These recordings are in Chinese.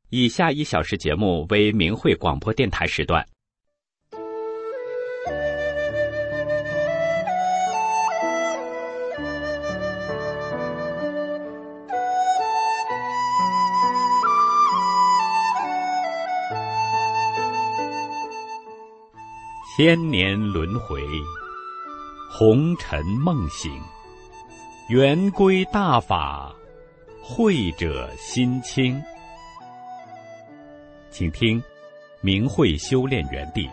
以下1小时节目为明慧广播电台时段。千年轮回，红尘梦醒，圆归大法，慧者心清。请听明慧修炼园地。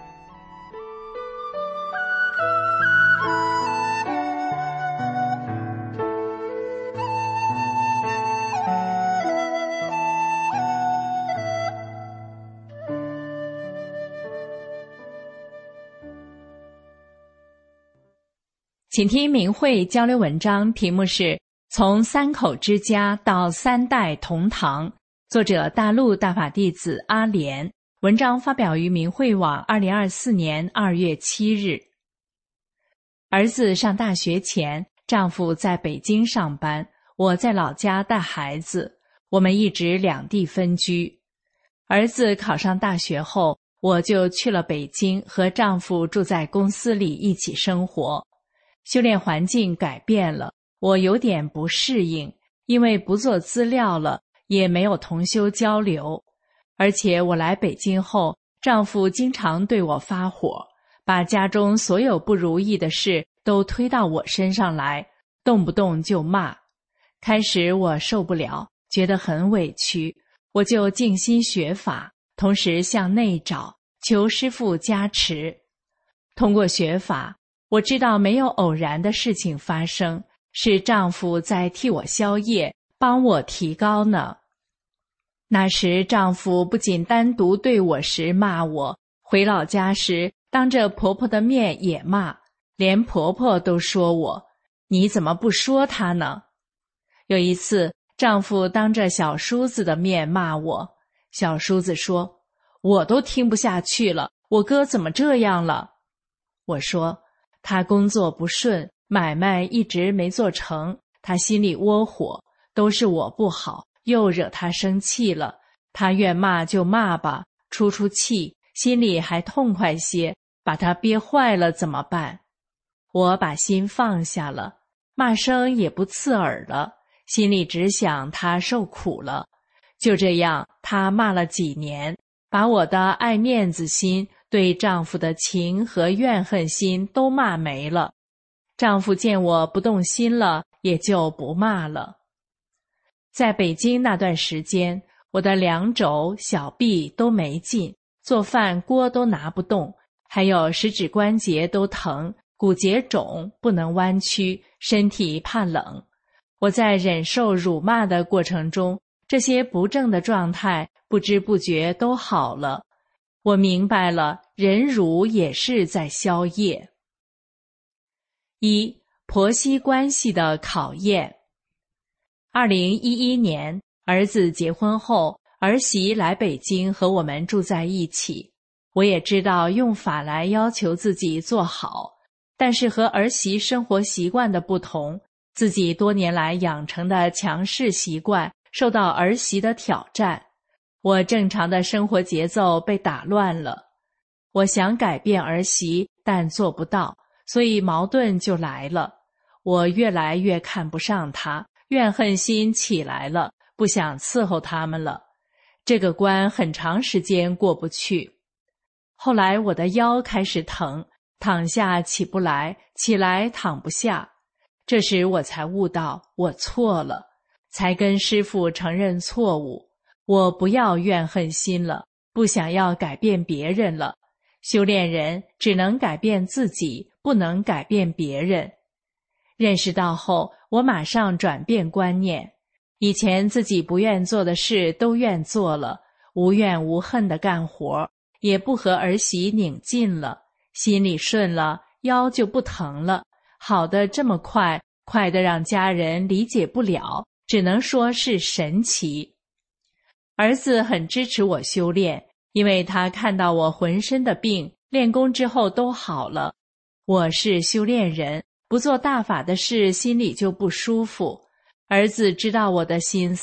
请听明慧交流文章，题目是从3口之家到3代同堂，作者大陆大法弟子阿莲，文章发表于明慧网2024年2月7日。儿子上大学前，丈夫在北京上班，我在老家带孩子，我们一直两地分居。儿子考上大学后，我就去了北京，和丈夫住在公司里一起生活。修炼环境改变了，我有点不适应，因为不做资料了，也没有同修交流。而且我来北京后，丈夫经常对我发火，把家中所有不如意的事都推到我身上来，动不动就骂。开始我受不了，觉得很委屈，我就静心学法，同时向内找，求师父加持。通过学法，我知道没有偶然的事情发生，是丈夫在替我消业，帮我提高呢。那时丈夫不仅单独对我时骂我，回老家时当着婆婆的面也骂，连婆婆都说我，你怎么不说她呢？有一次，丈夫当着小叔子的面骂我，小叔子说，我都听不下去了，我哥怎么这样了？我说，他工作不顺，买卖一直没做成，他心里窝火，都是我不好，又惹他生气了，他愿骂就骂吧，出气，心里还痛快些，把他憋坏了怎么办？我把心放下了，骂声也不刺耳了，心里只想他受苦了。就这样，他骂了几年，把我的爱面子心，对丈夫的情和怨恨心都骂没了。丈夫见我不动心了，也就不骂了。在北京那段时间，我的两肘、小臂都没劲，做饭锅都拿不动，还有食指关节都疼，骨节肿，不能弯曲，身体怕冷。我在忍受辱骂的过程中，这些不正的状态不知不觉都好了。我明白了，忍辱也是在消业。1. 婆媳关系的考验。2011年，儿子结婚后，儿媳来北京和我们住在一起。我也知道用法来要求自己做好，但是和儿媳生活习惯的不同，自己多年来养成的强势习惯受到儿媳的挑战。我正常的生活节奏被打乱了，我想改变儿媳，但做不到，所以矛盾就来了。我越来越看不上她，怨恨心起来了，不想伺候他们了。这个关很长时间过不去。后来我的腰开始疼，躺下起不来，起来躺不下。这时我才悟到我错了，才跟师父承认错误。我不要怨恨心了，不想要改变别人了。修炼人只能改变自己，不能改变别人。认识到后，我马上转变观念。以前自己不愿做的事都愿做了，无怨无恨地干活，也不和儿媳拧劲了，心里顺了，腰就不疼了，好得这么快，快得让家人理解不了，只能说是神奇。儿子很支持我修炼，因为他看到我浑身的病，练功之后都好了。我是修炼人，不做大法的事，心里就不舒服。儿子知道我的心思，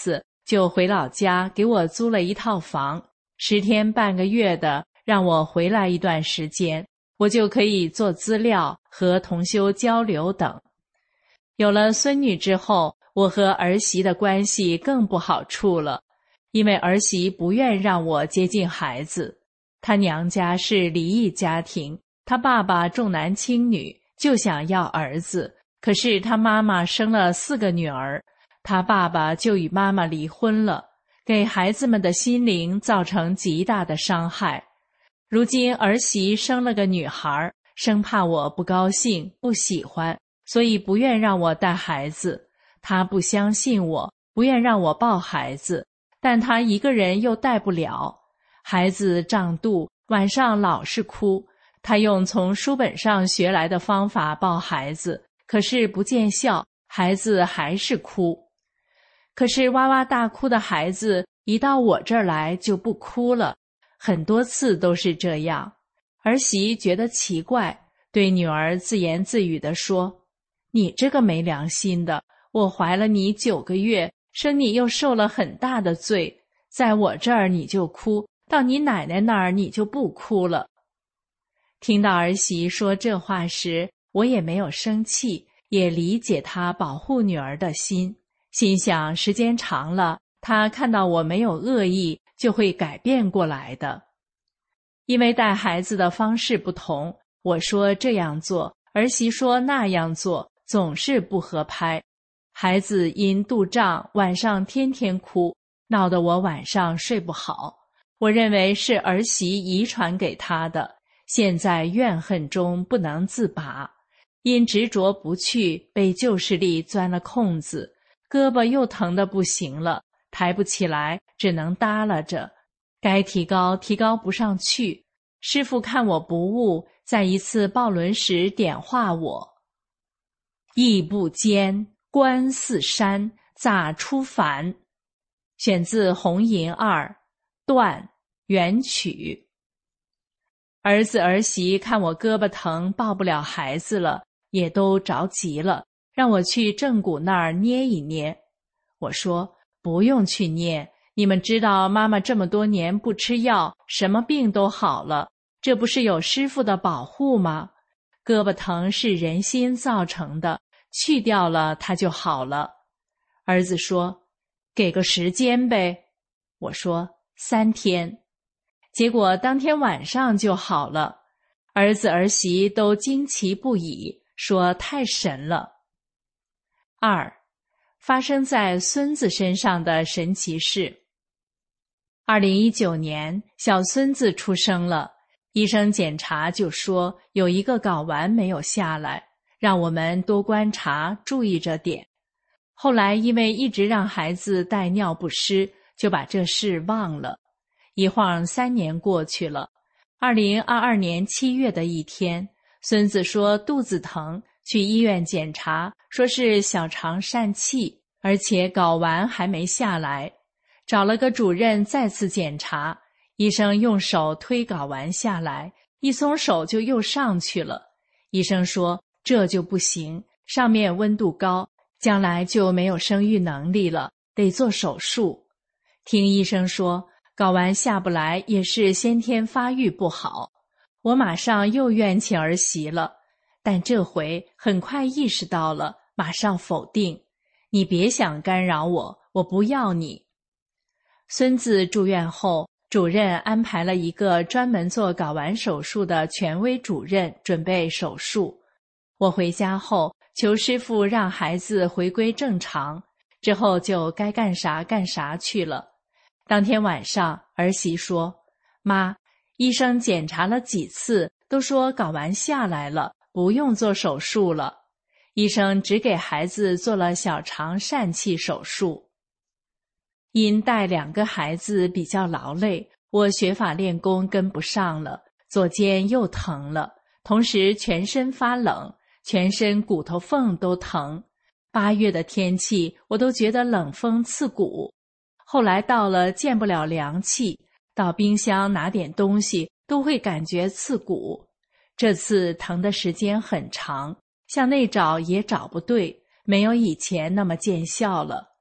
就回老家给我租了一套房，10天半个月的让我回来一段时间，我就可以做资料和同修交流等。有了孙女之后，我和儿媳的关系更不好处了，因为儿媳不愿让我接近孩子。她娘家是离异家庭，她爸爸重男轻女，就想要儿子，可是她妈妈生了4个女儿，她爸爸就与妈妈离婚了，给孩子们的心灵造成极大的伤害。如今儿媳生了个女孩，生怕我不高兴不喜欢，所以不愿让我带孩子。她不相信我，不愿让我抱孩子，但她一个人又带不了。孩子胀肚，晚上老是哭，她用从书本上学来的方法抱孩子，可是不见效，孩子还是哭。可是哇哇大哭的孩子一到我这儿来就不哭了，很多次都是这样。儿媳觉得奇怪，对女儿自言自语地说：“你这个没良心的，我怀了你9个月，生你又受了很大的罪，在我这儿你就哭，到你奶奶那儿你就不哭了。”听到儿媳说这话时，我也没有生气，也理解她保护女儿的心，心想时间长了，她看到我没有恶意，就会改变过来的。因为带孩子的方式不同，我说这样做，儿媳说那样做，总是不合拍。孩子因肚胀，晚上天天哭，闹得我晚上睡不好。我认为是儿媳遗传给他的，现在怨恨中不能自拔，因执着不去，被旧势力钻了空子，胳膊又疼得不行了，抬不起来，只能耷拉着。该提高提高不上去，师父看我不悟，在一次抱轮时点化我：意不坚，观似山，咋出凡？选自红银2段元曲。儿子儿媳看我胳膊疼，抱不了孩子了，也都着急了，让我去正骨那儿捏一捏。我说不用去捏，你们知道妈妈这么多年不吃药，什么病都好了，这不是有师父的保护吗？胳膊疼是人心造成的，去掉了它就好了。儿子说给个时间呗。我说3天。结果当天晚上就好了，儿子儿媳都惊奇不已，说太神了。2. 发生在孙子身上的神奇事。2019年，小孙子出生了，医生检查就说有一个睾丸没有下来，让我们多观察，注意着点。后来因为一直让孩子带尿不湿，就把这事忘了。一晃3年过去了。2022年7月的一天，孙子说肚子疼，去医院检查，说是小肠疝气，而且睾丸还没下来。找了个主任再次检查，医生用手推睾丸下来，一松手就又上去了。医生说这就不行，上面温度高，将来就没有生育能力了，得做手术。听医生说睾丸下不来也是先天发育不好，我马上又怨气儿媳了，但这回很快意识到了，马上否定：你别想干扰我，我不要你。孙子住院后，主任安排了一个专门做睾丸手术的权威主任准备手术。我回家后求师父让孩子回归正常，之后就该干啥干啥去了。当天晚上，儿媳说：妈，医生检查了几次，都说睾丸下来了，不用做手术了。医生只给孩子做了小肠疝气手术。因带2个孩子比较劳累，我学法练功跟不上了，左肩又疼了，同时全身发冷，全身骨头缝都疼。8月的天气，我都觉得冷风刺骨。后来到了见不了凉气，到冰箱拿点东西都会感觉刺骨。这次疼的时间很长，向内找也找不对，没有以前那么见效了。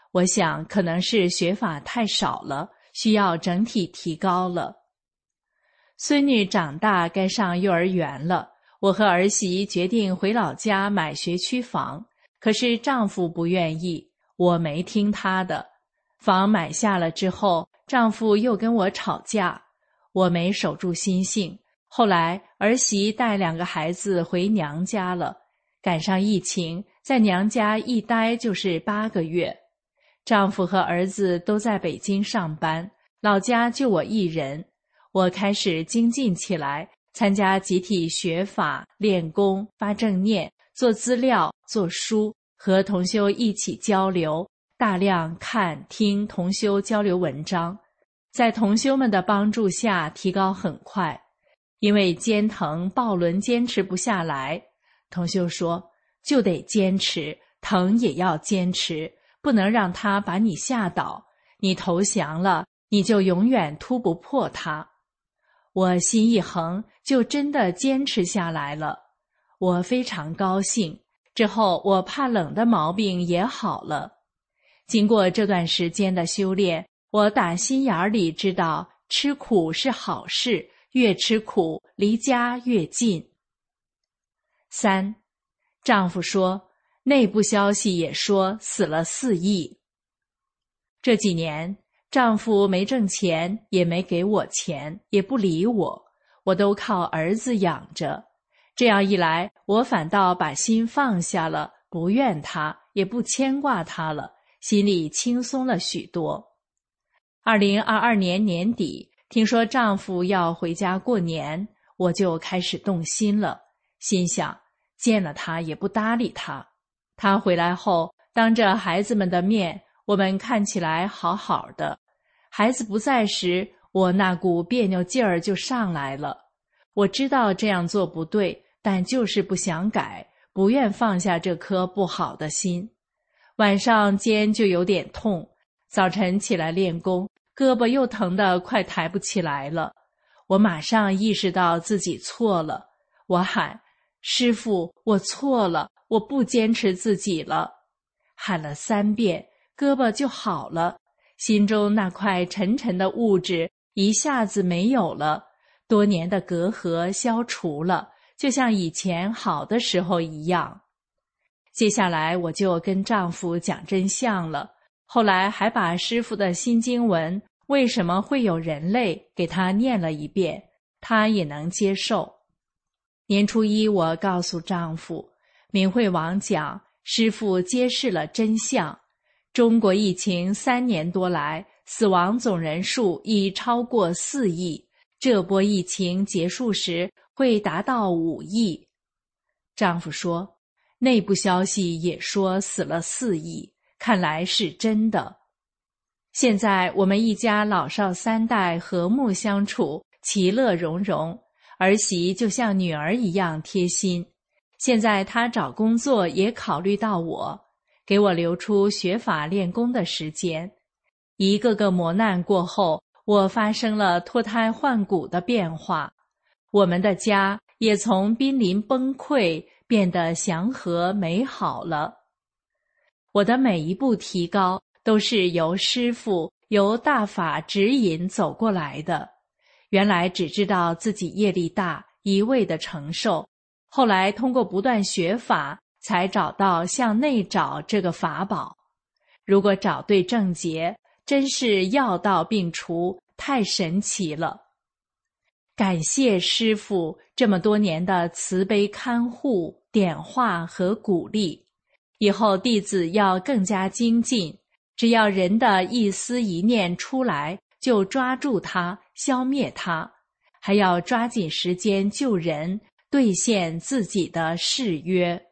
我想可能是学法太少了，需要整体提高了。孙女长大该上幼儿园了，我和儿媳决定回老家买学区房，可是丈夫不愿意，我没听他的。房买下了之后，丈夫又跟我吵架，我没守住心性。后来儿媳带2个孩子回娘家了，赶上疫情，在娘家一待就是8个月。丈夫和儿子都在北京上班，老家就我一人。我开始精进起来，参加集体学法、练功、发正念、做资料、做书，和同修一起交流，大量看听同修交流文章。在同修们的帮助下，提高很快。因为肩疼抱轮坚持不下来，同修说就得坚持，疼也要坚持，不能让它把你吓倒，你投降了，你就永远突不破它。我心一横，就真的坚持下来了。我非常高兴，之后我怕冷的毛病也好了。经过这段时间的修炼，我打心眼里知道吃苦是好事，越吃苦离家越近。3. 丈夫说，内部消息也说死了4亿。这几年丈夫没挣钱，也没给我钱，也不理我，我都靠儿子养着。这样一来，我反倒把心放下了，不怨他，也不牵挂他了，心里轻松了许多。2022年年底，听说丈夫要回家过年，我就开始动心了，心想见了他也不搭理他。他回来后，当着孩子们的面，我们看起来好好的。孩子不在时，我那股别扭劲儿就上来了。我知道这样做不对，但就是不想改，不愿放下这颗不好的心。晚上肩就有点痛，早晨起来练功，胳膊又疼得快抬不起来了。我马上意识到自己错了，我喊师父，我错了，我不坚持自己了。喊了3遍，胳膊就好了，心中那块沉沉的物质一下子没有了，多年的隔阂消除了，就像以前好的时候一样。接下来我就跟丈夫讲真相了，后来还把师父的心经文为什么会有人类给他念了一遍，他也能接受。年初1，我告诉丈夫，明慧网讲师父揭示了真相，中国疫情3年多来，死亡总人数已超过4亿，这波疫情结束时会达到5亿。丈夫说，内部消息也说死了4亿，看来是真的。现在我们一家老少3代和睦相处，其乐融融，儿媳就像女儿一样贴心。现在她找工作也考虑到我，给我留出学法练功的时间。一个个磨难过后，我发生了脱胎换骨的变化，我们的家也从濒临崩溃变得祥和美好了。我的每一步提高都是由师父、由大法指引走过来的。原来只知道自己业力大，一味的承受，后来通过不断学法，才找到向内找这个法宝。如果找对症结，真是药到病除，太神奇了。感谢师父这么多年的慈悲看护、点化和鼓励，以后弟子要更加精进，只要人的一思一念出来，就抓住它，消灭它，还要抓紧时间救人，兑现自己的誓约。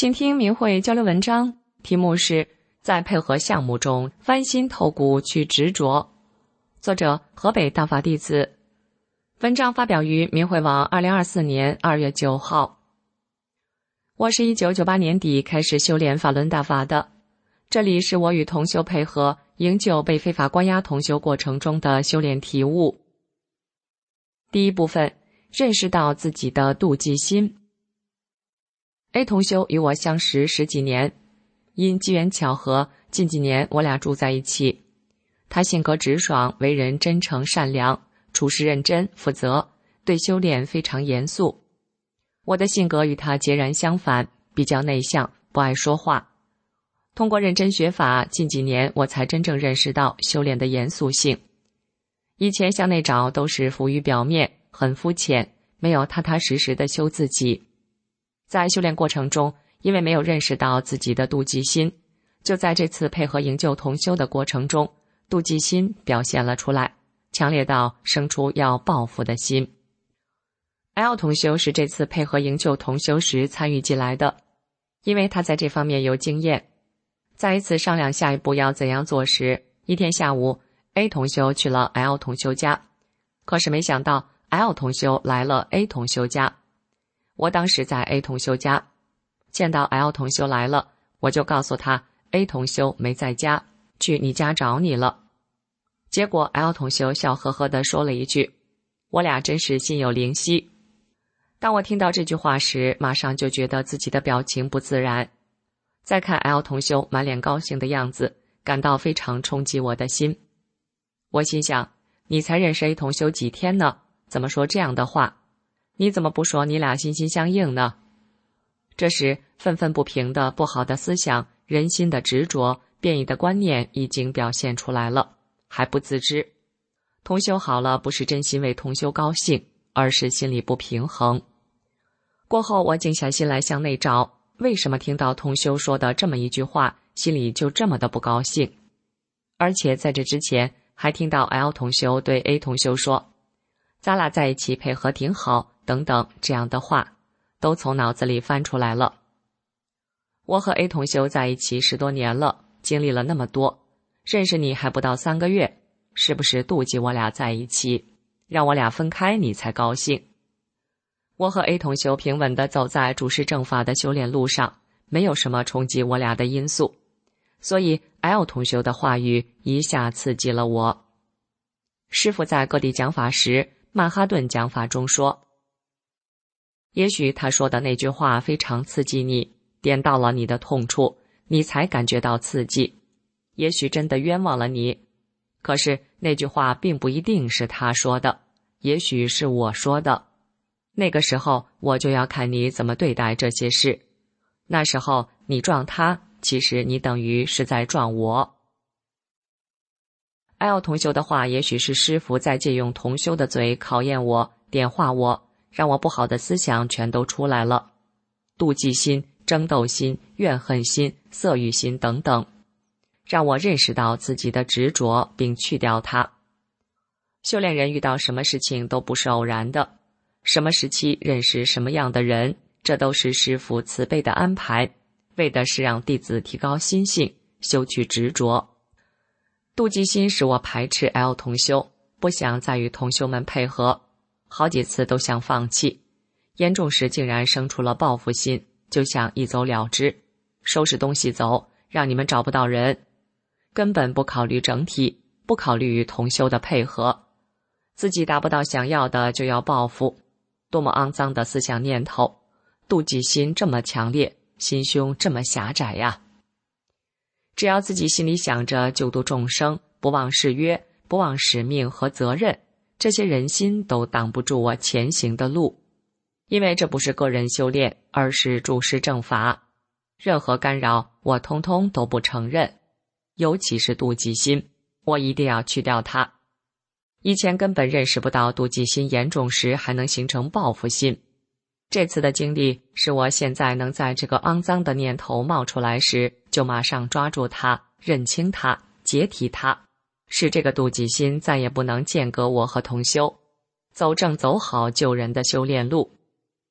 请听明慧交流文章，题目是在配合项目中翻新透骨去执着，作者河北大法弟子。文章发表于明慧网2024年2月9号。我是1998年底开始修炼法轮大法的，这里是我与同修配合营救被非法关押同修过程中的修炼体悟。第一部分，认识到自己的妒忌心。A 同修与我相识10几年，因机缘巧合，近几年我俩住在一起。他性格直爽，为人真诚善良，处事认真负责，对修炼非常严肃。我的性格与他截然相反，比较内向，不爱说话。通过认真学法，近几年我才真正认识到修炼的严肃性。以前向内找都是浮于表面，很肤浅，没有踏踏实实的修自己。在修炼过程中，因为没有认识到自己的妒忌心，就在这次配合营救同修的过程中，妒忌心表现了出来，强烈到生出要报复的心。L 同修是这次配合营救同修时参与进来的，因为他在这方面有经验。在一次商量下一步要怎样做时，一天下午 A 同修去了 L 同修家，可是没想到 L 同修来了 A 同修家。我当时在 A 同修家，见到 L 同修来了，我就告诉他 A 同修没在家，去你家找你了。结果 L 同修笑呵呵地说了一句，我俩真是心有灵犀。当我听到这句话时，马上就觉得自己的表情不自然。再看 L 同修满脸高兴的样子，感到非常冲击我的心。我心想，你才认识 A 同修几天呢，怎么说这样的话？你怎么不说你俩心心相印呢？这时愤愤不平的不好的思想，人心的执着，变异的观念已经表现出来了，还不自知。同修好了，不是真心为同修高兴，而是心里不平衡。过后我静下心来向内找，为什么听到同修说的这么一句话，心里就这么的不高兴？而且在这之前还听到 L 同修对 A 同修说，咱俩在一起配合挺好等等这样的话，都从脑子里翻出来了。我和 A 同修在一起10多年了，经历了那么多，认识你还不到3个月，是不是妒忌我俩在一起，让我俩分开你才高兴？我和 A 同修平稳地走在主事正法的修炼路上，没有什么冲击我俩的因素，所以 L 同修的话语一下刺激了我。师父在各地讲法时，曼哈顿讲法中说，也许他说的那句话非常刺激你，点到了你的痛处，你才感觉到刺激，也许真的冤枉了你。可是那句话并不一定是他说的，也许是我说的。那个时候我就要看你怎么对待这些事。那时候你撞他，其实你等于是在撞我。L 同修的话也许是师父在借用同修的嘴考验我，点化我，让我不好的思想全都出来了，妒忌心、争斗心、怨恨心、色欲心等等，让我认识到自己的执着并去掉它。修炼人遇到什么事情都不是偶然的，什么时期认识什么样的人，这都是师父慈悲的安排，为的是让弟子提高心性，修去执着。妒忌心使我排斥 L 同修，不想再与同修们配合，好几次都想放弃，严重时竟然生出了报复心，就想一走了之，收拾东西走，让你们找不到人，根本不考虑整体，不考虑与同修的配合，自己达不到想要的就要报复，多么肮脏的思想念头，妒忌心这么强烈，心胸这么狭窄呀！只要自己心里想着救度众生，不忘誓约，不忘使命和责任，这些人心都挡不住我前行的路。因为这不是个人修炼，而是主事正法，任何干扰我通通都不承认，尤其是妒忌心，我一定要去掉它。以前根本认识不到妒忌心严重时还能形成报复心，这次的经历使我现在能在这个肮脏的念头冒出来时，就马上抓住它，认清它，解体它，使这个妒忌心再也不能间隔我和同修，走正走好救人的修炼路。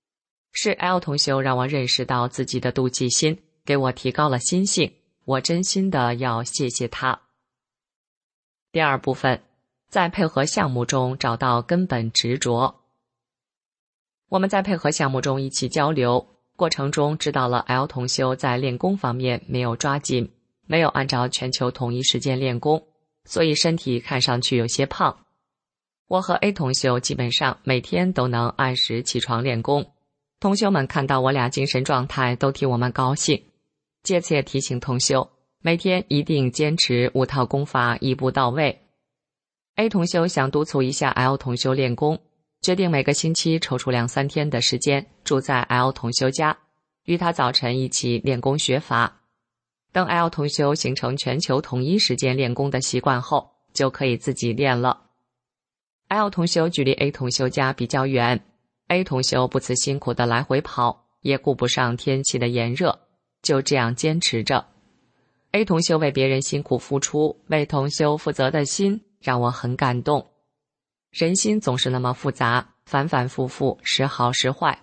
是 L 同修让我认识到自己的妒忌心，给我提高了心性，我真心的要谢谢他。第二部分，在配合项目中找到根本执着。我们在配合项目中一起交流过程中，知道了 L 同修在练功方面没有抓紧，没有按照全球统一时间练功，所以身体看上去有些胖。我和 A 同修基本上每天都能按时起床练功，同修们看到我俩精神状态都替我们高兴，借此也提醒同修每天一定坚持5套功法一步到位。A 同修想督促一下 L 同修练功，决定每个星期抽出2-3天的时间住在 L 同修家，与他早晨一起练功学法。等 L 同修形成全球统一时间练功的习惯后，就可以自己练了。L 同修距离 A 同修家比较远， A 同修不辞辛苦的来回跑，也顾不上天气的炎热，就这样坚持着。 A 同修为别人辛苦付出，为同修负责的心让我很感动。人心总是那么复杂，反反复复，时好时坏。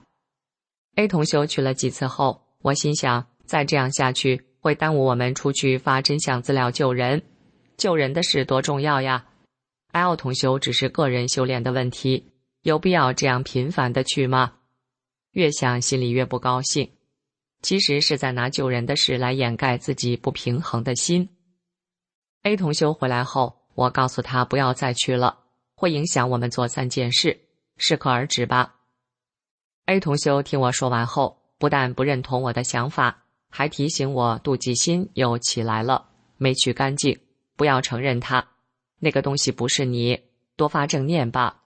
A 同修去了几次后，我心想再这样下去会耽误我们出去发真相资料救人，救人的事多重要呀。 L 同修只是个人修炼的问题，有必要这样频繁的去吗？越想心里越不高兴，其实是在拿救人的事来掩盖自己不平衡的心。 A 同修回来后，我告诉他不要再去了，会影响我们做3件事，适可而止吧。 A 同修听我说完后，不但不认同我的想法，还提醒我妒忌心又起来了，没去干净，不要承认它，那个东西不是你，多发正念吧。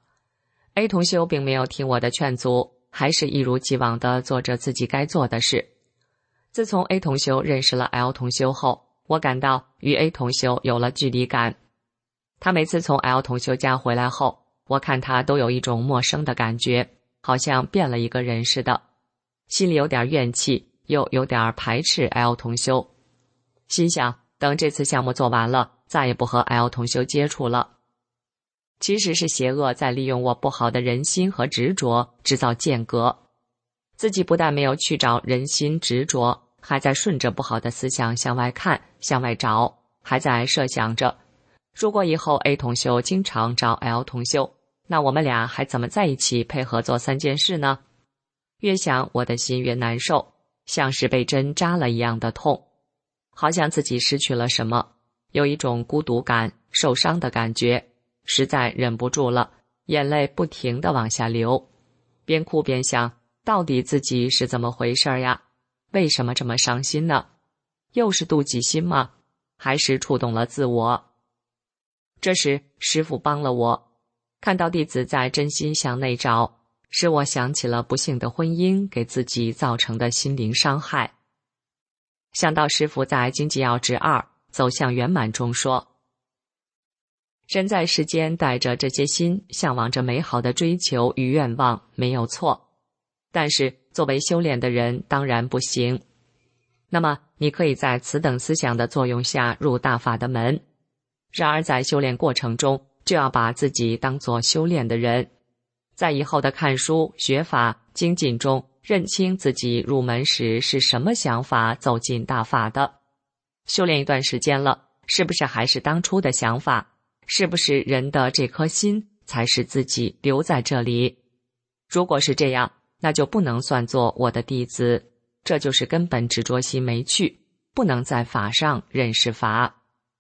A 同修并没有听我的劝阻，还是一如既往地做着自己该做的事。自从 A 同修认识了 L 同修后，我感到与 A 同修有了距离感。他每次从 L 同修家回来后，我看他都有一种陌生的感觉，好像变了一个人似的，心里有点怨气，又有点排斥 L 同修。心想等这次项目做完了，再也不和 L 同修接触了。其实是邪恶在利用我不好的人心和执着制造间隔，自己不但没有去找人心执着，还在顺着不好的思想向外看，向外找，还在设想着如果以后 A 同修经常找 L 同修，那我们俩还怎么在一起配合做3件事呢？越想我的心越难受，像是被针扎了一样的痛，好像自己失去了什么，有一种孤独感、受伤的感觉，实在忍不住了，眼泪不停地往下流，边哭边想，到底自己是怎么回事呀？为什么这么伤心呢？又是妒忌心吗？还是触动了自我？这时师父帮了我，看到弟子在真心向内找，使我想起了不幸的婚姻给自己造成的心灵伤害。想到师父在经济要旨2走向圆满中说，人在世间带着这些心，向往着美好的追求与愿望，没有错，但是作为修炼的人当然不行。那么你可以在此等思想的作用下入大法的门，然而在修炼过程中就要把自己当作修炼的人，在以后的看书、学法、精进中认清自己入门时是什么想法走进大法的。修炼一段时间了，是不是还是当初的想法？是不是人的这颗心才使自己留在这里？如果是这样，那就不能算作我的弟子，这就是根本执着心没去，不能在法上认识法。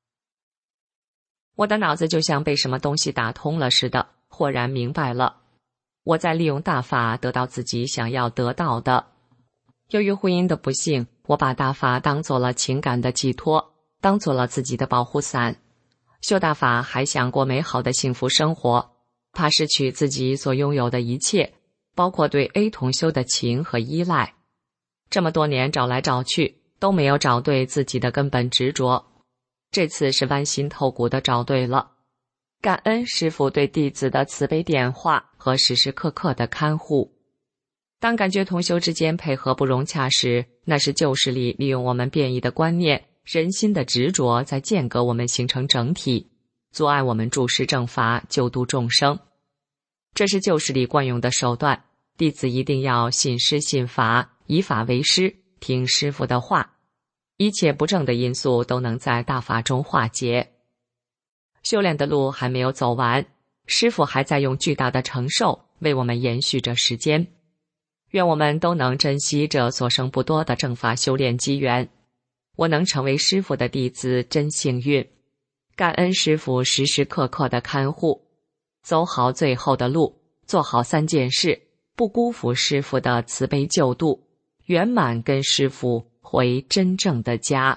我的脑子就像被什么东西打通了似的，豁然明白了，我在利用大法得到自己想要得到的。由于婚姻的不幸，我把大法当做了情感的寄托，当做了自己的保护伞。修大法还想过美好的幸福生活，怕失去自己所拥有的一切，包括对 A 同修的情和依赖。这么多年找来找去，都没有找对自己的根本执着，这次是剜心透骨的找对了。感恩师父对弟子的慈悲点化和时时刻刻的看护。当感觉同修之间配合不融洽时，那是旧势力利用我们变异的观念、人心的执着在间隔我们形成整体，阻碍我们注释正法，救度众生。这是旧势力惯用的手段， 弟子一定要信师信法，以法为师，听师父的话，一切不正的因素都能在大法中化解。修炼的路还没有走完，师父还在用巨大的承受为我们延续着时间。愿我们都能珍惜这所剩不多的正法修炼机缘。我能成为师父的弟子真幸运，感恩师父时时刻刻的看护，走好最后的路，做好3件事，不辜负师父的慈悲救度，圆满跟师父回真正的家。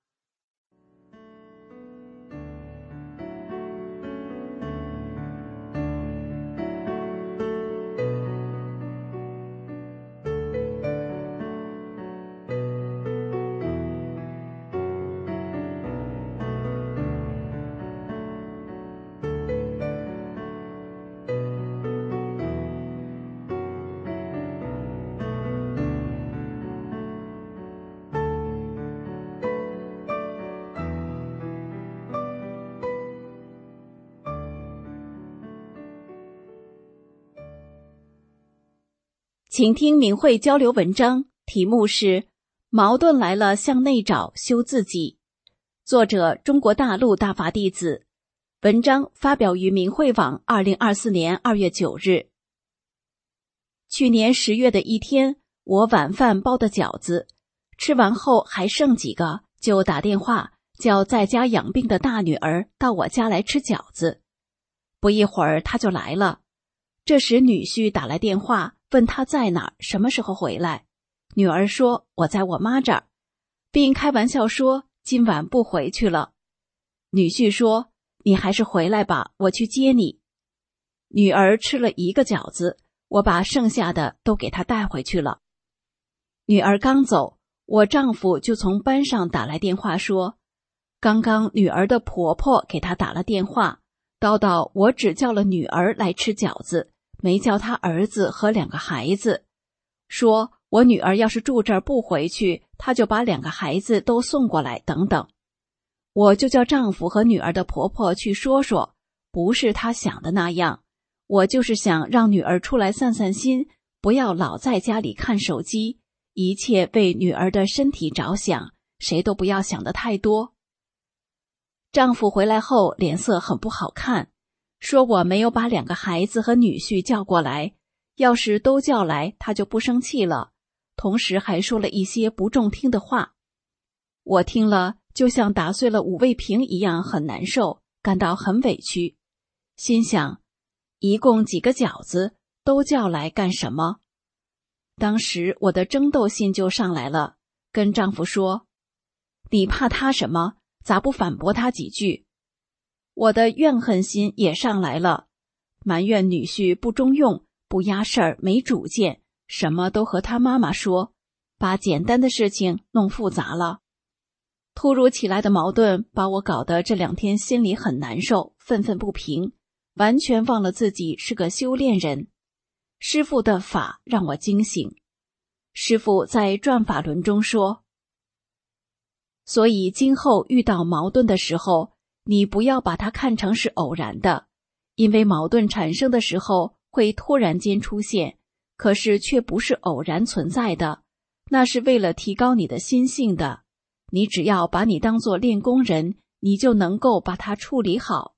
请听明慧交流文章，题目是矛盾来了向内找，修自己。作者中国大陆大法弟子。文章发表于明慧网2024年2月9日。去年10月的一天，我晚饭包的饺子，吃完后还剩几个，就打电话叫在家养病的大女儿到我家来吃饺子。不一会儿她就来了。这时女婿打来电话问她在哪儿，什么时候回来。女儿说我在我妈这儿，并开玩笑说今晚不回去了。女婿说你还是回来吧，我去接你。女儿吃了1个饺子，我把剩下的都给她带回去了。女儿刚走，我丈夫就从班上打来电话说，刚刚女儿的婆婆给她打了电话，叨叨我只叫了女儿来吃饺子，没叫她儿子和2个孩子，说我女儿要是住这儿不回去，她就把2个孩子都送过来等等。我就叫丈夫和女儿的婆婆去说说，不是她想的那样，我就是想让女儿出来散散心，不要老在家里看手机，一切为女儿的身体着想，谁都不要想得太多。丈夫回来后脸色很不好看，说我没有把2个孩子和女婿叫过来，要是都叫来他就不生气了，同时还说了一些不中听的话。我听了就像打碎了5味瓶一样，很难受，感到很委屈，心想一共几个饺子，都叫来干什么？当时我的争斗心就上来了，跟丈夫说，你怕他什么？咋不反驳他几句？我的怨恨心也上来了，埋怨女婿不中用，不压事儿，没主见，什么都和他妈妈说，把简单的事情弄复杂了。突如其来的矛盾把我搞得这2天心里很难受，愤愤不平，完全忘了自己是个修炼人。师父的法让我惊醒。师父在转法轮中说，所以今后遇到矛盾的时候，你不要把它看成是偶然的，因为矛盾产生的时候会突然间出现，可是却不是偶然存在的，那是为了提高你的心性的。你只要把你当作练功人，你就能够把它处理好。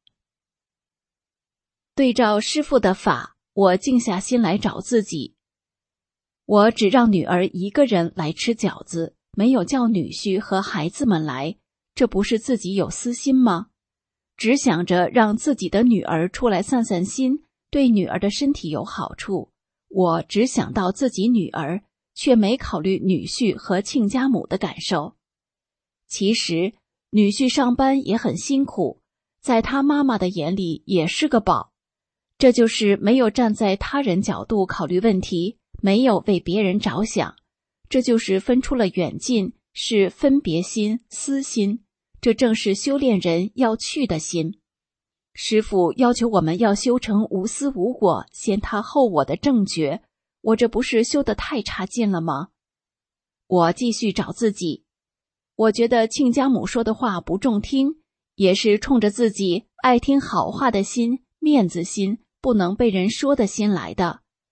对照师父的法，我静下心来找自己。我只让女儿1个人来吃饺子，没有叫女婿和孩子们来，这不是自己有私心吗？只想着让自己的女儿出来散散心，对女儿的身体有好处，我只想到自己女儿，却没考虑女婿和亲家母的感受。其实女婿上班也很辛苦，在他妈妈的眼里也是个宝，这就是没有站在他人角度考虑问题，没有为别人着想，这就是分出了远近，是分别心、私心，这正是修炼人要去的心。师父要求我们要修成无私无我，先他后我的正觉，我这不是修得太差劲了吗？我继续找自己。我觉得亲家母说的话不中听，也是冲着自己爱听好话的心、面子心，不能被人说的心来的。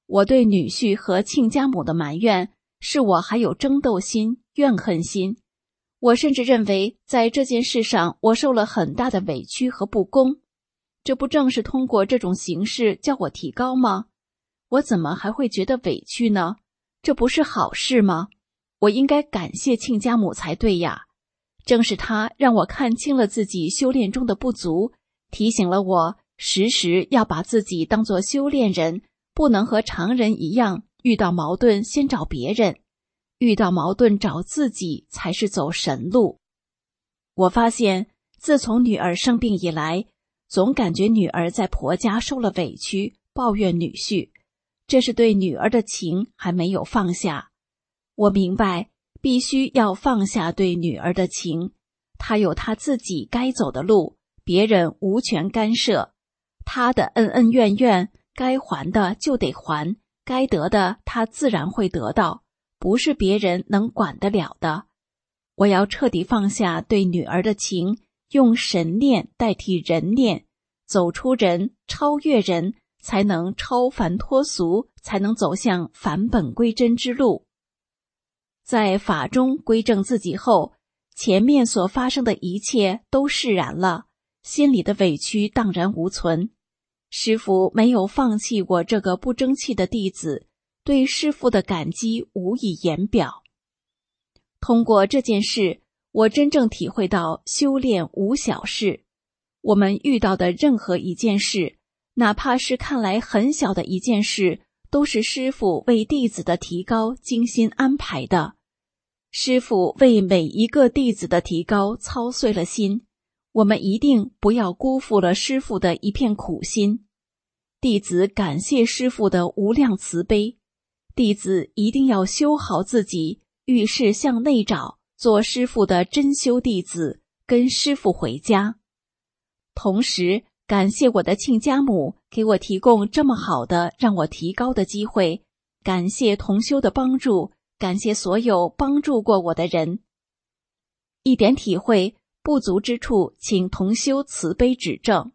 我对女婿和亲家母的埋怨，是我还有争斗心、怨恨心。我甚至认为，在这件事上，我受了很大的委屈和不公。这不正是通过这种形式叫我提高吗？我怎么还会觉得委屈呢？这不是好事吗？我应该感谢亲家母才对呀。正是他让我看清了自己修炼中的不足，提醒了我时时要把自己当作修炼人，不能和常人一样，遇到矛盾先找别人，遇到矛盾找自己才是走神路。我发现自从女儿生病以来，总感觉女儿在婆家受了委屈，抱怨女婿，这是对女儿的情还没有放下。我明白必须要放下对女儿的情，她有她自己该走的路，别人无权干涉。她的恩恩怨怨，该还的就得还，该得的她自然会得到，不是别人能管得了的。我要彻底放下对女儿的情，用神念代替人念，走出人，超越人，才能超凡脱俗，才能走向返本归真之路。在法中归正自己后，前面所发生的一切都释然了，心里的委屈荡然无存。师父没有放弃我这个不争气的弟子，对师父的感激无以言表。通过这件事，我真正体会到修炼无小事。我们遇到的任何一件事，哪怕是看来很小的一件事，都是师父为弟子的提高精心安排的。师父为每一个弟子的提高操碎了心，我们一定不要辜负了师父的一片苦心。弟子感谢师父的无量慈悲，弟子一定要修好自己，遇事向内找，做师父的真修弟子，跟师父回家。同时感谢我的亲家母给我提供这么好的让我提高的机会，感谢同修的帮助，感谢所有帮助过我的人。一点体会，不足之处请同修慈悲指正。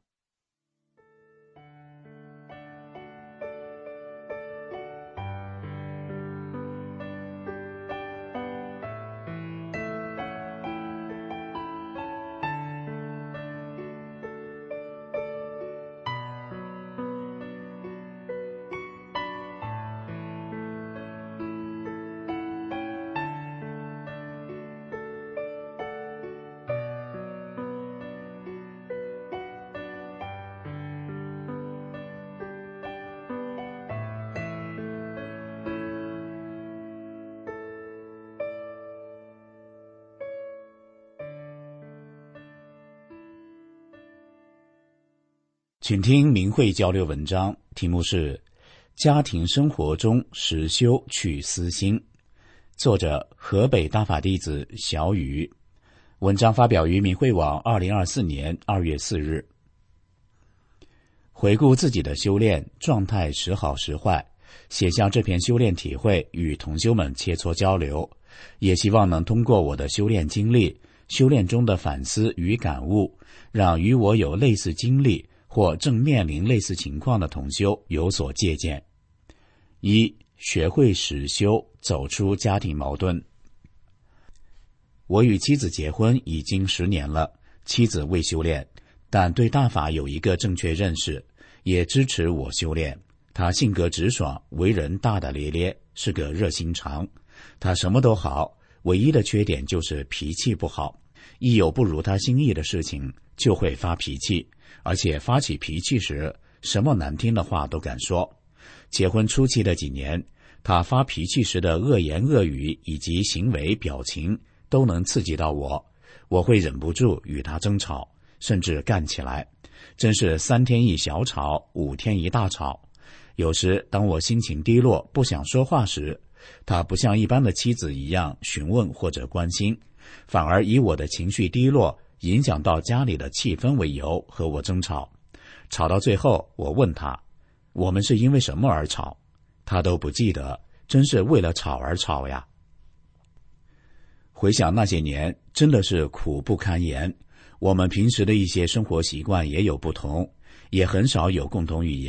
请听明慧交流文章，题目是家庭生活中实修去私心，作者河北大法弟子小雨。文章发表于明慧网2024年2月4日。回顾自己的修炼状态时好时坏，写下这篇修炼体会与同修们切磋交流，也希望能通过我的修炼经历、修炼中的反思与感悟，让与我有类似经历或正面临类似情况的同修有所借鉴。一、学会实修，走出家庭矛盾。我与妻子结婚已经10年了，妻子未修炼，但对大法有一个正确认识，也支持我修炼。她性格直爽，为人大大咧咧，是个热心肠。她什么都好，唯一的缺点就是脾气不好，一有不如她心意的事情就会发脾气，而且发起脾气时什么难听的话都敢说。结婚初期的几年，他发脾气时的恶言恶语以及行为表情都能刺激到我，我会忍不住与他争吵，甚至干起来，真是3天一小吵，5天一大吵。有时当我心情低落不想说话时，他不像一般的妻子一样询问或者关心，反而以我的情绪低落影响到家里的气氛为由和我争吵。吵到最后，我问他，我们是因为什么而吵？他都不记得，真是为了吵而吵呀。回想那些年，真的是苦不堪言。我们平时的一些生活习惯也有不同，也很少有共同语言，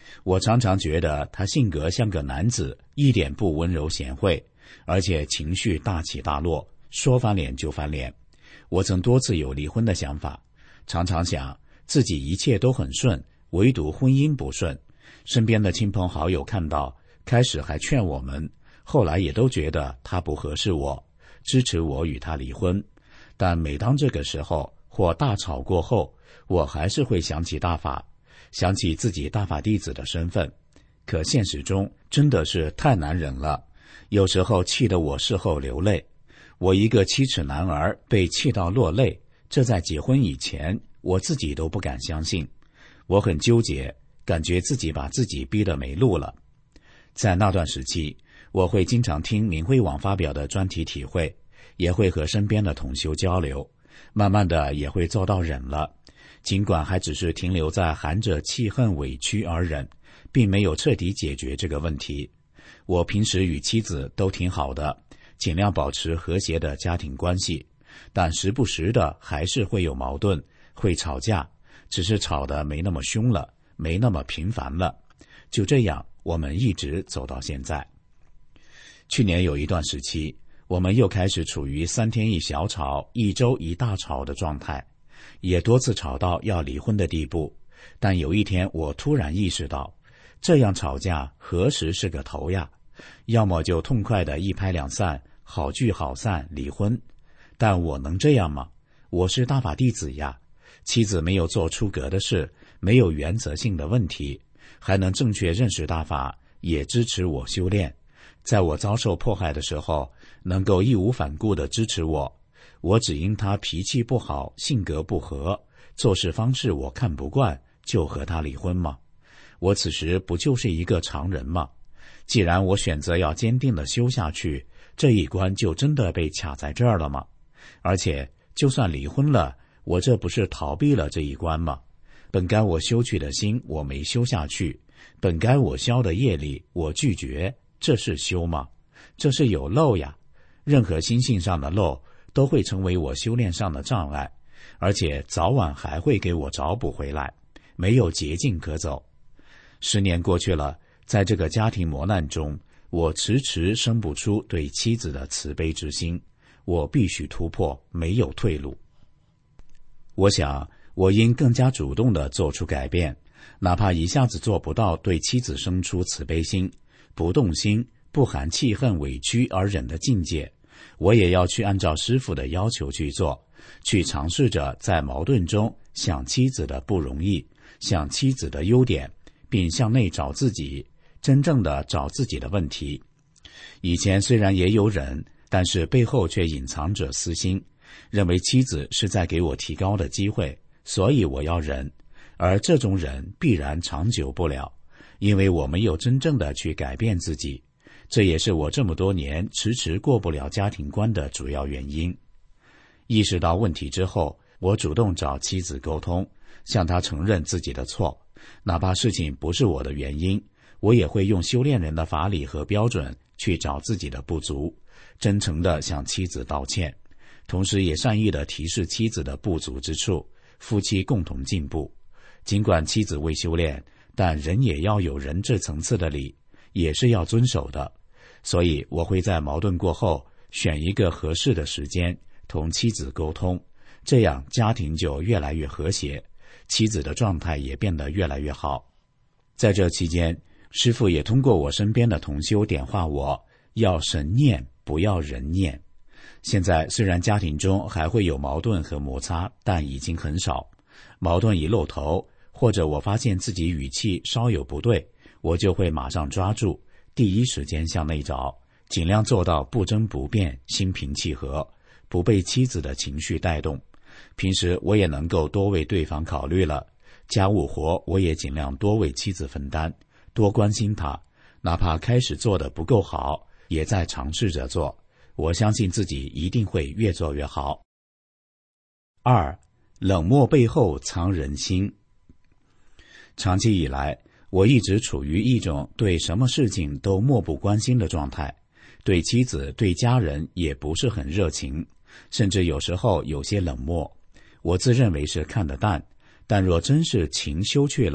我常常觉得他性格像个男子，一点不温柔贤惠，而且情绪大起大落，说翻脸就翻脸。我曾多次有离婚的想法，常常想自己一切都很顺，唯独婚姻不顺。身边的亲朋好友看到，开始还劝我们，后来也都觉得他不合适我，支持我与他离婚。但每当这个时候或大吵过后，我还是会想起大法，想起自己大法弟子的身份。可现实中真的是太难忍了，有时候气得我事后流泪。我一个7尺男儿被气到落泪，这在结婚以前我自己都不敢相信。我很纠结，感觉自己把自己逼得没路了。在那段时期，我会经常听明慧网发表的专题体会，也会和身边的同修交流，慢慢的也会做到忍了。尽管还只是停留在含着气恨委屈而忍，并没有彻底解决这个问题。我平时与妻子都挺好的，尽量保持和谐的家庭关系，但时不时的还是会有矛盾，会吵架，只是吵得没那么凶了，没那么频繁了。就这样，我们一直走到现在。去年有一段时期，我们又开始处于3天一小吵，1周一大吵的状态，也多次吵到要离婚的地步。但有一天我突然意识到，这样吵架何时是个头呀？要么就痛快的一拍两散，好聚好散，离婚。但我能这样吗？我是大法弟子呀，妻子没有做出格的事，没有原则性的问题，还能正确认识大法，也支持我修炼。在我遭受迫害的时候，能够义无反顾地支持我。我只因他脾气不好，性格不合，做事方式我看不惯，就和他离婚吗？我此时不就是一个常人吗？既然我选择要坚定地修下去，这一关就真的被卡在这儿了吗？而且就算离婚了，我这不是逃避了这一关吗？本该我修去的心我没修下去，本该我消的业力我拒绝，这是修吗？这是有漏呀。任何心性上的漏都会成为我修炼上的障碍，而且早晚还会给我找补回来，没有捷径可走。10年过去了，在这个家庭磨难中，我迟迟生不出对妻子的慈悲之心，我必须突破，没有退路。我想我应更加主动地做出改变，哪怕一下子做不到对妻子生出慈悲心，不动心，不含气恨委屈而忍的境界，我也要去按照师父的要求去做，去尝试着在矛盾中想妻子的不容易，想妻子的优点，并向内找自己，真正的找自己的问题。以前虽然也有忍，但是背后却隐藏着私心，认为妻子是在给我提高的机会，所以我要忍。而这种忍必然长久不了，因为我没有真正的去改变自己。这也是我这么多年迟迟过不了家庭关的主要原因。意识到问题之后，我主动找妻子沟通，向她承认自己的错，哪怕事情不是我的原因，我也会用修炼人的法理和标准去找自己的不足，真诚地向妻子道歉，同时也善意地提示妻子的不足之处，夫妻共同进步。尽管妻子未修炼，但人也要有人这层次的理，也是要遵守的。所以我会在矛盾过后选一个合适的时间同妻子沟通，这样家庭就越来越和谐，妻子的状态也变得越来越好。在这期间，师父也通过我身边的同修点化我，要神念，不要人念。现在虽然家庭中还会有矛盾和摩擦，但已经很少。矛盾一露头，或者我发现自己语气稍有不对，我就会马上抓住，第一时间向内找，尽量做到不争不辩，心平气和，不被妻子的情绪带动。平时我也能够多为对方考虑了，家务活我也尽量多为妻子分担，多关心她，哪怕开始做得不够好，也在尝试着做，我相信自己一定会越做越好。2. 冷漠背后藏人心。长期以来，我一直处于一种对什么事情都漠不关心的状态，对妻子对家人也不是很热情，甚至有时候有些冷漠。我自认为是看得淡，但若真是情修去了，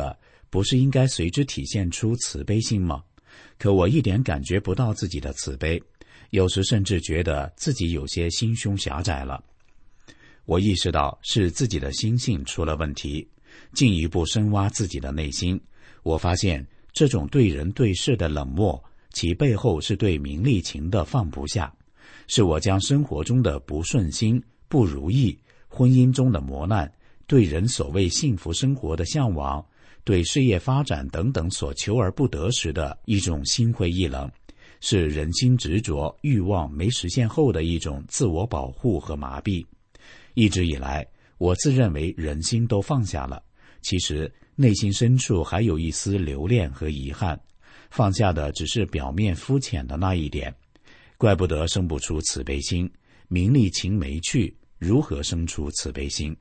不是应该随之体现出慈悲心吗？可我一点感觉不到自己的慈悲，有时甚至觉得自己有些心胸狭窄了。我意识到是自己的心性出了问题，进一步深挖自己的内心，我发现这种对人对事的冷漠，其背后是对名利情的放不下，是我将生活中的不顺心、不如意，婚姻中的磨难，对人所谓幸福生活的向往，对事业发展等等所求而不得时的一种心灰意冷，是人心执着、欲望没实现后的一种自我保护和麻痹。一直以来，我自认为人心都放下了，其实内心深处还有一丝留恋和遗憾，放下的只是表面肤浅的那一点，怪不得生不出慈悲心。名利情没去，如何生出慈悲心？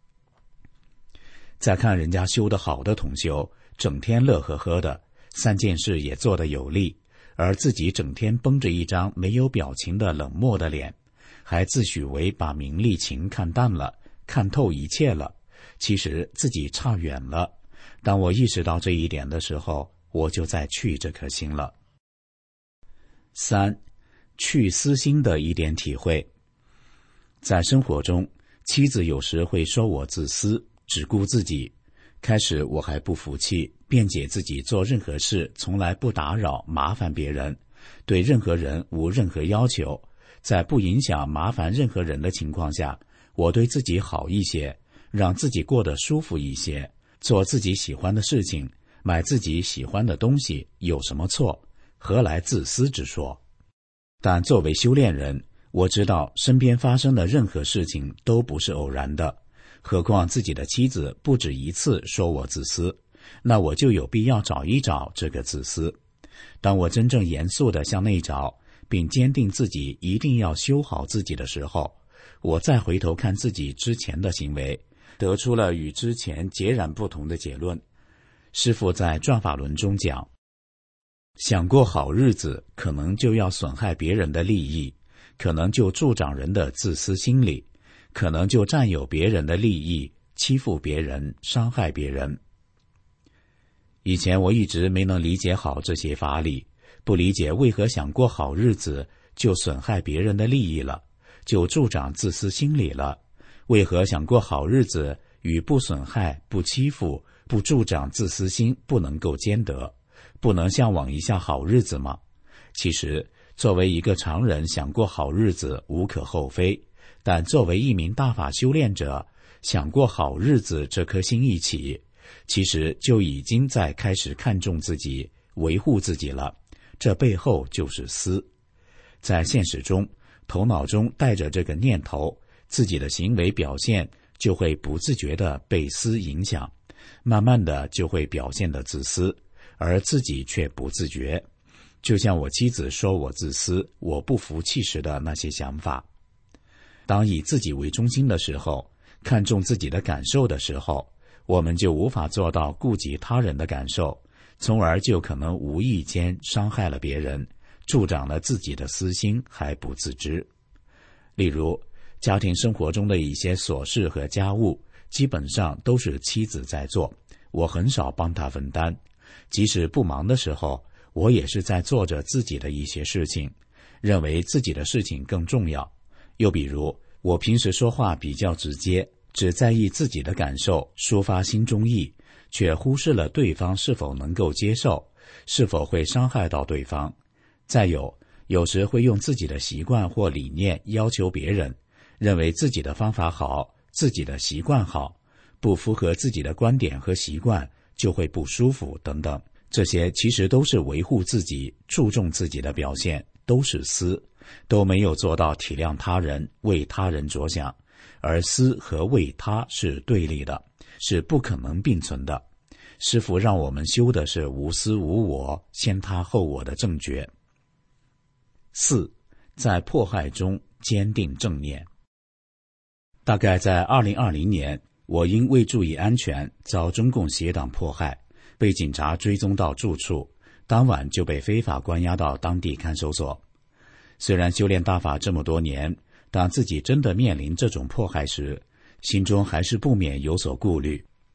再看人家修得好的同修，整天乐呵呵的，3件事也做得有力，而自己整天绷着一张没有表情的冷漠的脸，还自诩为把名利情看淡了，看透一切了，其实自己差远了。当我意识到这一点的时候，我就再去这颗心了。3. 去私心的一点体会。在生活中，妻子有时会说我自私，只顾自己。开始我还不服气，辩解自己做任何事从来不打扰麻烦别人，对任何人无任何要求，在不影响麻烦任何人的情况下，我对自己好一些，让自己过得舒服一些，做自己喜欢的事情，买自己喜欢的东西，有什么错？何来自私之说？但作为修炼人，我知道身边发生的任何事情都不是偶然的，何况自己的妻子不止一次说我自私，那我就有必要找一找这个自私。当我真正严肃地向内找，并坚定自己一定要修好自己的时候，我再回头看自己之前的行为，得出了与之前截然不同的结论。师父在转法轮中讲，想过好日子，可能就要损害别人的利益，可能就助长人的自私心理，可能就占有别人的利益，欺负别人，伤害别人。以前我一直没能理解好这些法理，不理解为何想过好日子就损害别人的利益了，就助长自私心理了，为何想过好日子与不损害、不欺负、不助长自私心不能够兼得，不能向往一下好日子吗？其实作为一个常人想过好日子无可厚非，但作为一名大法修炼者，想过好日子这颗心一起，其实就已经在开始看重自己，维护自己了，这背后就是私。在现实中，头脑中带着这个念头，自己的行为表现就会不自觉地被私影响，慢慢的就会表现得自私，而自己却不自觉。就像我妻子说我自私，我不服气时的那些想法。当以自己为中心的时候，看重自己的感受的时候，我们就无法做到顾及他人的感受，从而就可能无意间伤害了别人，助长了自己的私心还不自知。例如，家庭生活中的一些琐事和家务，基本上都是妻子在做，我很少帮她分担。即使不忙的时候，我也是在做着自己的一些事情，认为自己的事情更重要。又比如，我平时说话比较直接，只在意自己的感受，抒发心中意，却忽视了对方是否能够接受，是否会伤害到对方。再有时会用自己的习惯或理念要求别人，认为自己的方法好，自己的习惯好，不符合自己的观点和习惯就会不舒服等等。这些其实都是维护自己、注重自己的表现，都是私，都没有做到体谅他人、为他人着想，而私和为他是对立的，是不可能并存的。师父让我们修的是无私无我、先他后我的正觉。4. 在迫害中坚定正念。大概在2020年，我因未注意安全遭中共邪党迫害，被警察追踪到住处，当晚就被非法关押到当地看守所。虽然修炼大法这么多年，当自己真的面临这种迫害时，心中还是不免有所顾虑，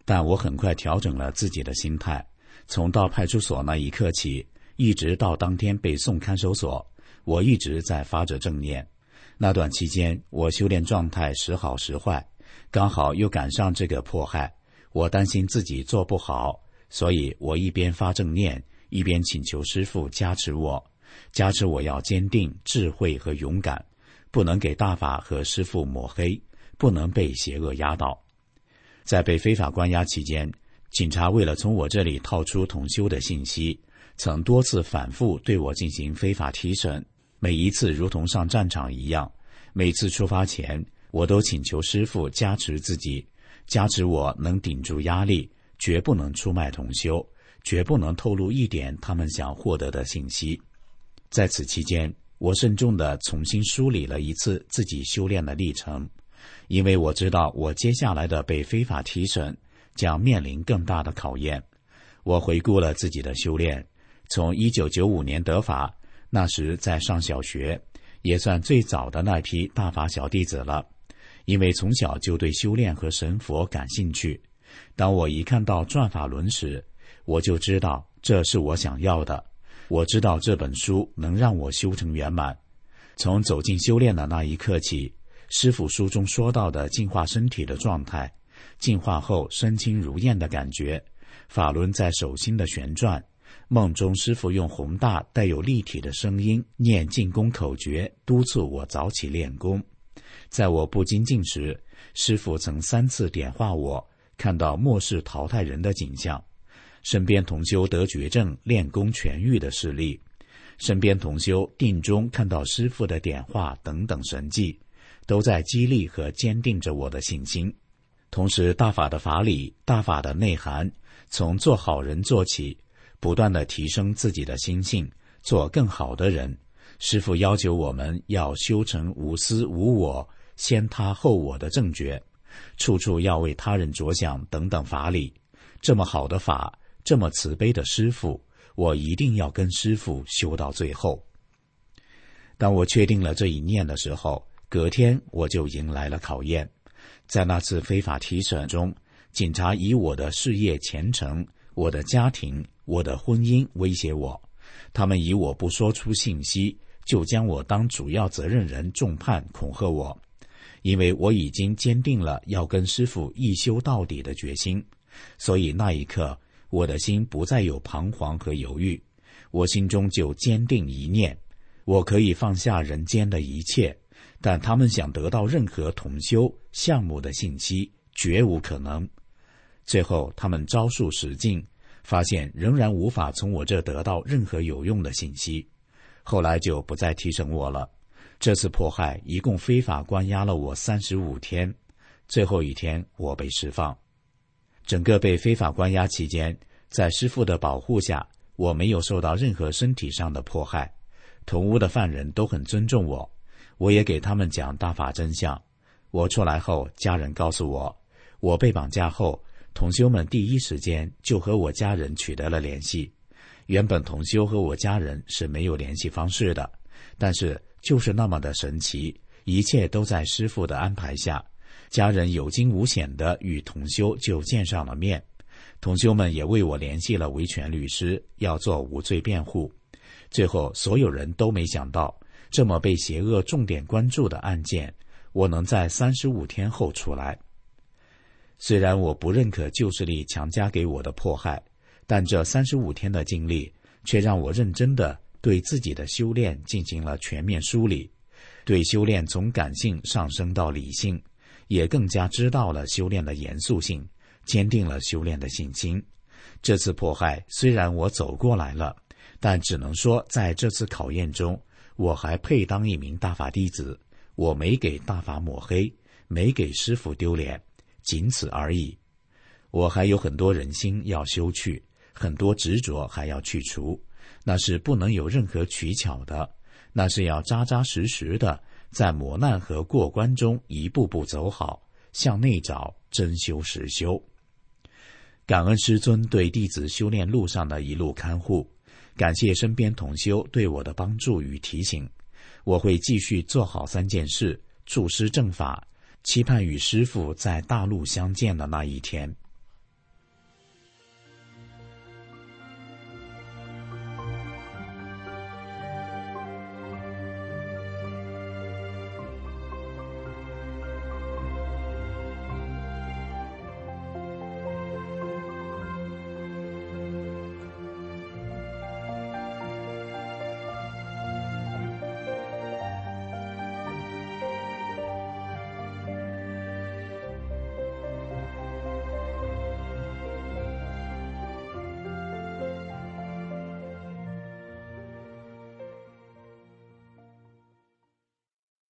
但我很快调整了自己的心态，从到派出所那一刻起，一直到当天被送看守所，我一直在发着正念。那段期间，我修炼状态时好时坏，刚好又赶上这个迫害，我担心自己做不好，所以我一边发正念，一边请求师父加持我要坚定、智慧和勇敢，不能给大法和师父抹黑，不能被邪恶压倒。在被非法关押期间，警察为了从我这里套出同修的信息，曾多次反复对我进行非法提审，每一次如同上战场一样。每次出发前，我都请求师父加持自己，加持我能顶住压力，绝不能出卖同修，绝不能透露一点他们想获得的信息。在此期间，我慎重地重新梳理了一次自己修炼的历程，因为我知道我接下来的被非法提审将面临更大的考验。我回顾了自己的修炼，从1995年得法，那时在上小学，也算最早的那批大法小弟子了。因为从小就对修炼和神佛感兴趣，当我一看到转法轮时，我就知道这是我想要的。我知道这本书能让我修成圆满。从走进修炼的那一刻起，师父书中说到的净化身体的状态，净化后身轻如燕的感觉，法轮在手心的旋转，梦中师父用宏大带有立体的声音念进功口诀，督促我早起练功。在我不精进时，师父曾3次点化我，看到末世淘汰人的景象，身边同修得绝症、练功痊愈的事例，身边同修定中看到师父的点化等等神迹，都在激励和坚定着我的信心。同时，大法的法理、大法的内涵，从做好人做起，不断地提升自己的心性，做更好的人。师父要求我们要修成无私无我、先他后我的正觉，处处要为他人着想等等法理。这么好的法，这么慈悲的师父，我一定要跟师父修到最后。当我确定了这一念的时候，隔天我就迎来了考验。在那次非法提审中，警察以我的事业前程、我的家庭、我的婚姻威胁我，他们以我不说出信息，就将我当主要责任人重判恐吓我。因为我已经坚定了要跟师父一修到底的决心，所以那一刻我的心不再有彷徨和犹豫，我心中就坚定一念，我可以放下人间的一切，但他们想得到任何同修项目的信息，绝无可能。最后他们招数使尽，发现仍然无法从我这得到任何有用的信息，后来就不再提审我了。这次迫害一共非法关押了我35天，最后一天我被释放。整个被非法关押期间，在师父的保护下，我没有受到任何身体上的迫害，同屋的犯人都很尊重我，我也给他们讲大法真相。我出来后，家人告诉我，我被绑架后，同修们第一时间就和我家人取得了联系。原本同修和我家人是没有联系方式的，但是就是那么的神奇，一切都在师父的安排下，家人有惊无险地与同修就见上了面。同修们也为我联系了维权律师，要做无罪辩护。最后所有人都没想到，这么被邪恶重点关注的案件，我能在35天后出来。虽然我不认可旧势力强加给我的迫害，但这35天的经历却让我认真地对自己的修炼进行了全面梳理，对修炼从感性上升到理性，也更加知道了修炼的严肃性，坚定了修炼的信心。这次迫害虽然我走过来了，但只能说在这次考验中，我还配当一名大法弟子，我没给大法抹黑，没给师父丢脸，仅此而已。我还有很多人心要修去，很多执着还要去除，那是不能有任何取巧的，那是要扎扎实实的在磨难和过关中一步步走好，向内找，真修实修。感恩师尊对弟子修炼路上的一路看护，感谢身边同修对我的帮助与提醒。我会继续做好3件事，助师正法，期盼与师父在大陆相见的那一天。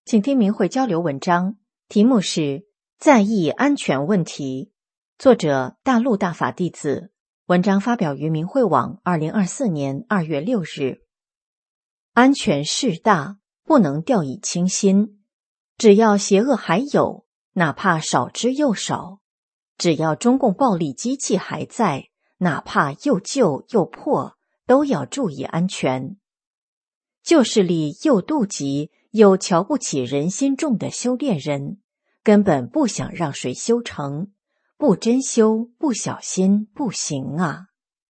请听明慧交流文章，题目是在意安全问题，作者大陆大法弟子，文章发表于明慧网2024年2月6日。安全事大，不能掉以轻心，只要邪恶还有，哪怕少之又少；只要中共暴力机器还在，哪怕又旧又破，都要注意安全。旧势力又妒忌又瞧不起人心重的修炼人，根本不想让谁修成，不真修，不小心不行啊。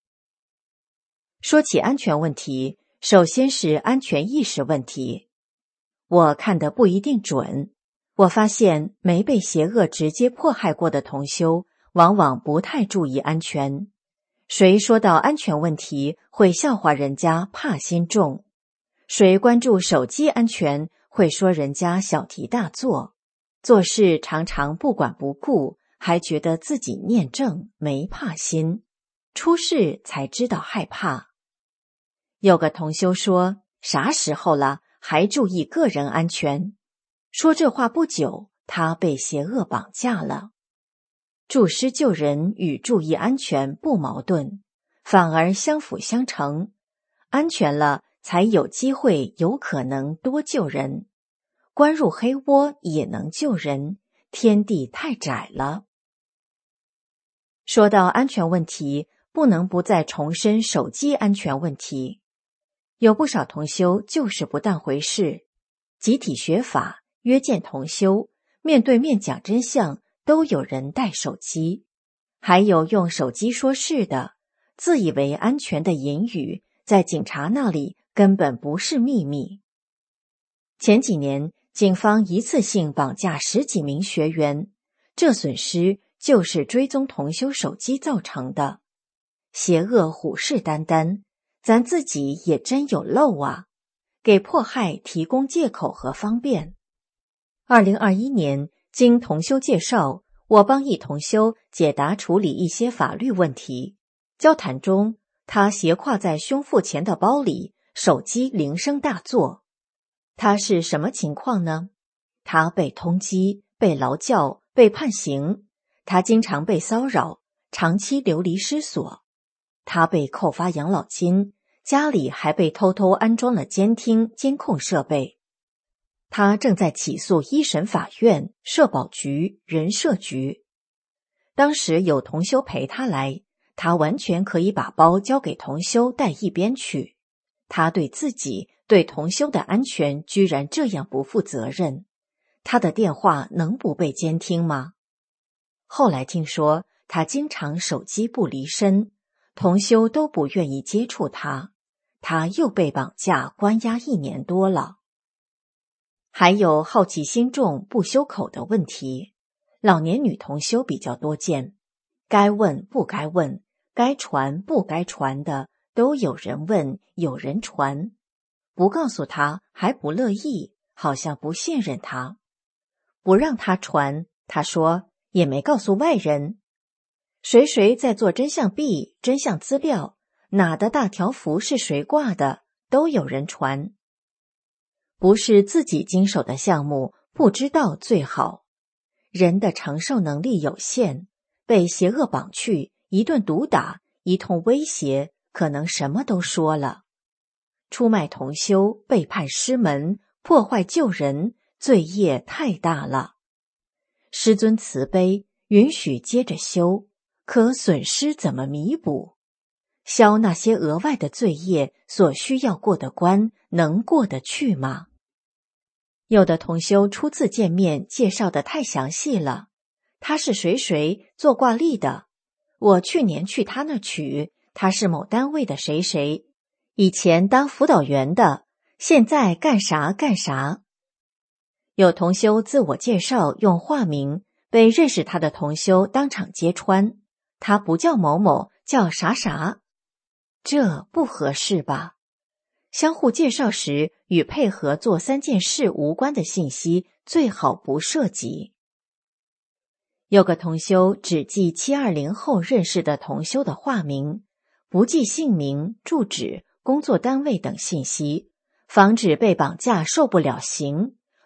说起安全问题，首先是安全意识问题。我看得不一定准，我发现没被邪恶直接迫害过的同修，往往不太注意安全。谁说到安全问题，会笑话人家怕心重；谁关注手机安全，会说人家小题大做，做事常常不管不顾，还觉得自己念正没怕心，出事才知道害怕。有个同修说，啥时候了，还注意个人安全？说这话不久，他被邪恶绑架了。助师救人与注意安全不矛盾，反而相辅相成。安全了，才有机会有可能多救人。关入黑窝也能救人，天地太窄了。说到安全问题，不能不再重申手机安全问题。有不少同修就是不当回事，集体学法、约见同修、面对面讲真相，都有人带手机，还有用手机说事的，自以为安全的隐语，在警察那里根本不是秘密。前几年，警方一次性绑架10几名学员，这损失就是追踪同修手机造成的。邪恶虎视眈眈，咱自己也真有漏啊，给迫害提供借口和方便。2021年，经同修介绍，我帮一同修解答处理一些法律问题。交谈中，他斜挎在胸腹前的包里，手机铃声大作。他是什么情况呢？他被通缉、被劳教、被判刑，他经常被骚扰，长期流离失所。他被扣发养老金，家里还被偷偷安装了监听、监控设备。他正在起诉一审法院、社保局、人社局。当时有同修陪他来，他完全可以把包交给同修带一边去。他对自己、对同修的安全居然这样不负责任，他的电话能不被监听吗？后来听说他经常手机不离身，同修都不愿意接触他，他又被绑架关押1年多了。还有好奇心重不修口的问题，老年女同修比较多见，该问不该问，该传不该传的都有人问，有人传，不告诉他还不乐意，好像不信任他。不让他传，他说也没告诉外人。谁在做真相币、真相资料，哪的大条幅是谁挂的，都有人传。不是自己经手的项目，不知道最好。人的承受能力有限，被邪恶绑去，一顿毒打，一通威胁，可能什么都说了。出卖同修，背叛师门，破坏救人，罪业太大了。师尊慈悲，允许接着修，可损失怎么弥补？消那些额外的罪业所需要过的关，能过得去吗？有的同修初次见面介绍的太详细了，他是谁做挂历的，我去年去他那取，他是某单位的谁，以前当辅导员的，现在干啥。有同修自我介绍用化名，被认识他的同修当场揭穿，他不叫某某，叫啥，这不合适吧？相互介绍时与配合做3件事无关的信息最好不涉及。有个同修只记720后认识的同修的化名，不记姓名、住址、工作单位等信息，防止被绑架受不了刑，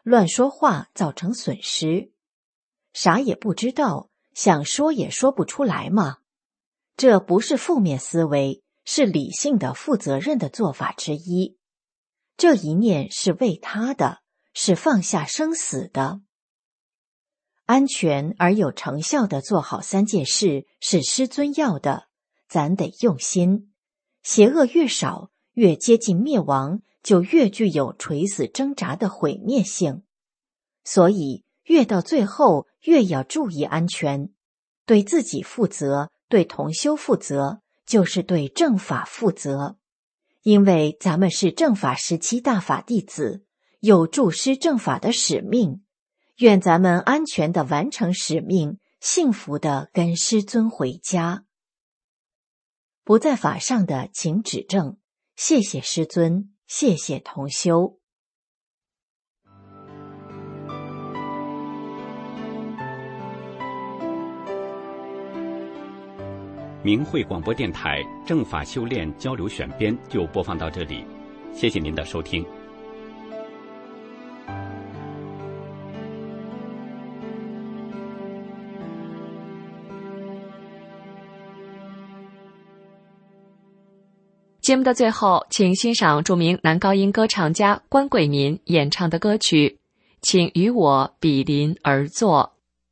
乱说话造成损失。啥也不知道，想说也说不出来嘛。这不是负面思维，是理性的、负责任的做法之一。这一念是为他的，是放下生死的。安全而有成效的做好3件事是师尊要的，咱得用心。邪恶越少，越接近灭亡，就越具有垂死挣扎的毁灭性。所以越到最后越要注意安全，对自己负责，对同修负责，就是对正法负责。因为咱们是正法17大法弟子，有助师正法的使命，愿咱们安全地完成使命，幸福地跟师尊回家。不在法上的请指正，谢谢师尊，谢谢同修。 明慧广播电台正法修炼交流选编就播放到这里，谢谢您的收听。 节目的最后，请欣赏著名男高音歌唱家关贵民演唱的歌曲《请与我比邻而坐》。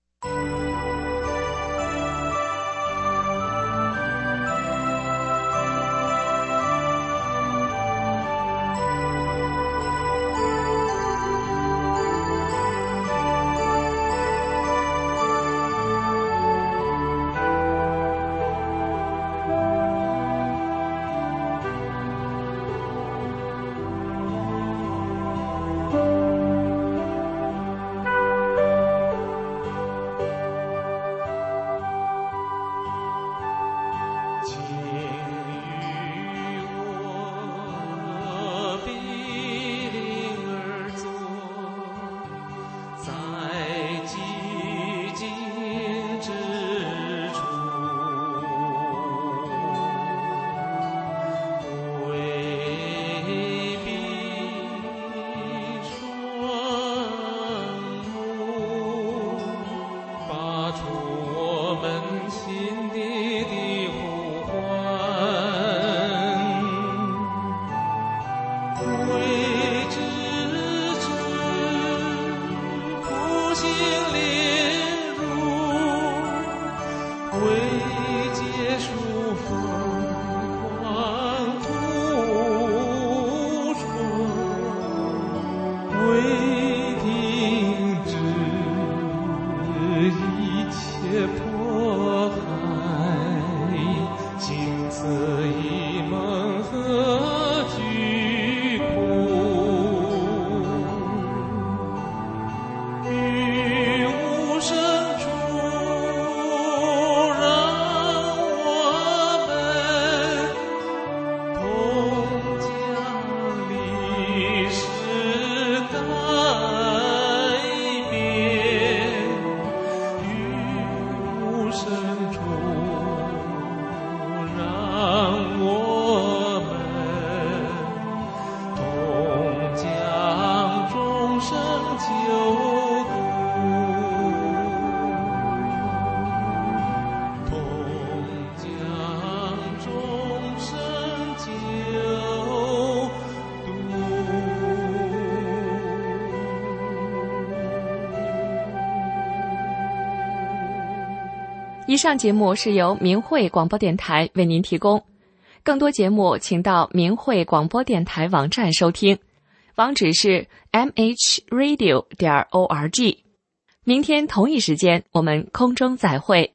以上节目是由明慧广播电台为您提供，更多节目请到明慧广播电台网站收听，网址是 mhradio.org。明天同一时间我们空中再会。